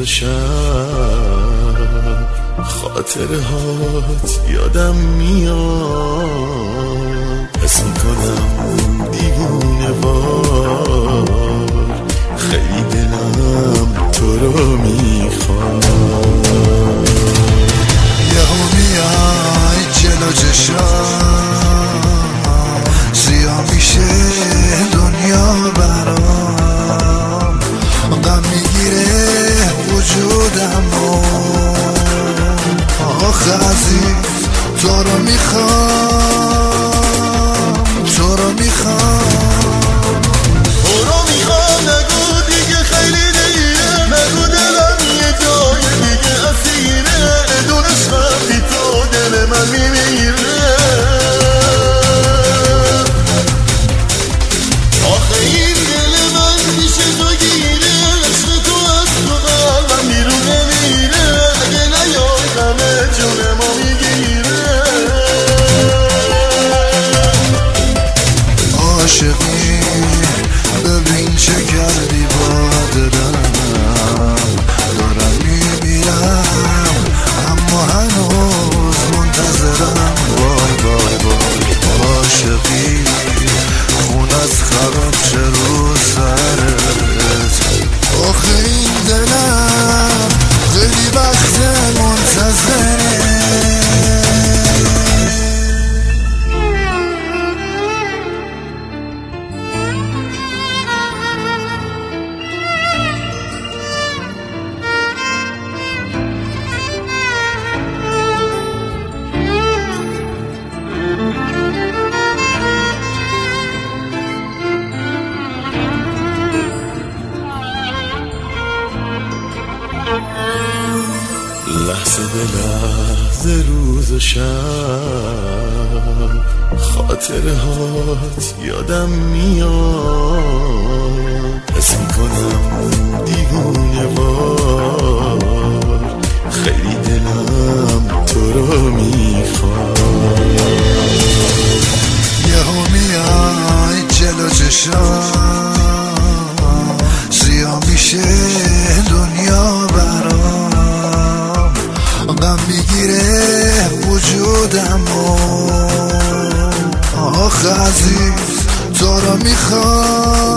شب خاطرهات یادم میاد، حس میکنم دیوونه وار، خیلی دلم تو رو میخواد. یهو میای جلو چشام، سیاه میشه دنیا برام، غم میگیره وجودم آخه عزیز تو رو میخوام، تو رو میخوام، تو رو میخوام. نگو دیگه خیلی دیره، نگو دلم یه جای دیگه اسیره، دونش وقتی تو دل من میمیره. آخه این دل من میشه تو گیره، عشق تو از تو قلبم بیرون نمیره، اگه نیای همه جون ما میگیره. عاشقی ببین چه کردی با دلم، دارم میمیرم اما هنوز منتظرم. وای وای وای عاشقی خون از خراب چه رو سرت، آخه این دلم خیلی وقت منتظره. لحظه به لحظه روز و شب خاطرهات یادم میاد، حس میکنم دیوونه وار، خیلی دلم تو رو میخواد. یهو میای جلو چشام، سیاه میشه دنیا برام، غم میگیره وجودم آخه عزیز تو رو میخوام.